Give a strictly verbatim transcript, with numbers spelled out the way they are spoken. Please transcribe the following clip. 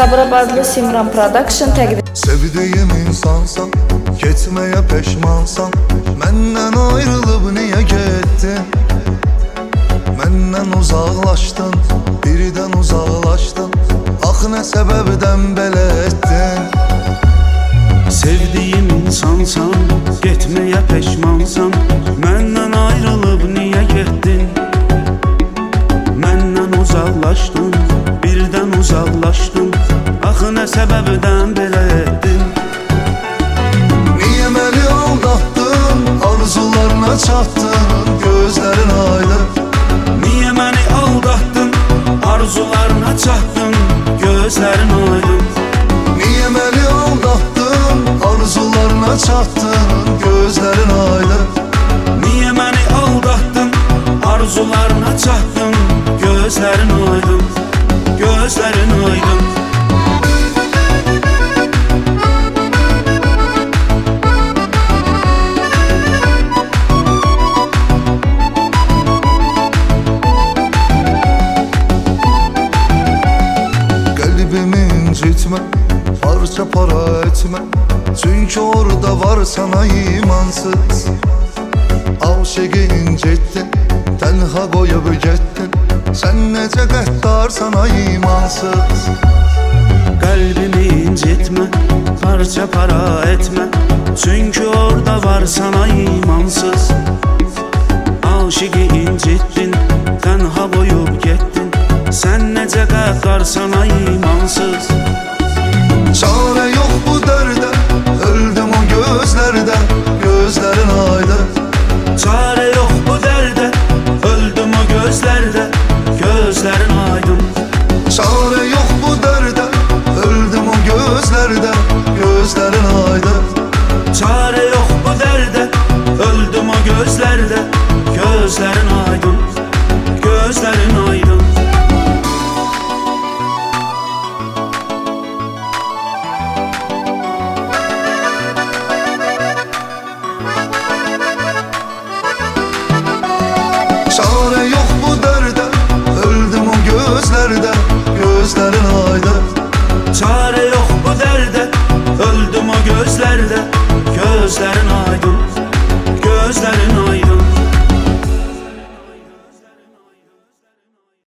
Sabirabadlı Simran Production təqdim. Sevdiğim insansan, getmeye peşmansan, menden ayrılıp niye gittin? Menden uzaklaştın, birden uzaklaştın, ah ne sebepten belə ettin? Sevdiğim insansan, getmeye peşmansan, menden ayrılıp niye gittin? Menden uzaklaştın, birden uzaklaştın, ah ne sebepten belə ettin? Niye beni aldattın, arzularına çattın, gözlerin aydın? Niye beni aldattın, arzularına çattın, gözlerin aydın? Niye beni aldattın, arzularına çattın, gözlerin aydın? Niye beni aldattın, arzularına çattın, gözlerin aydın, gözlerin aydın? Gitme, parça para etme, çünkü orada var sana imansız. Aşığı incittin, tenha koyup gittin, sen nece qəddarsana imansız. Kalbimi incitme, parça para etme, çünkü orada var sana imansız. Aşığı incittin, tenha koyup gittin, sen nece qəddarsana imansız. Çare yok bu dərdə, öldüm o gözlərdə, gözlərin aydın. Çare yok bu dərdə, öldüm o gözlərdə, gözlərin aydın. Çare yok bu dərdə, öldüm o gözlərdə, gözlərin aydın. Çare yok bu dərdə, öldüm o gözlərdə, gözlərin aydın, gözlərin aydın. Çare yok bu dərdə, öldüm o gözlərdə, gözlərin aydın. Çare yok bu dərdə, öldüm o gözlərdə, gözlərin aydın.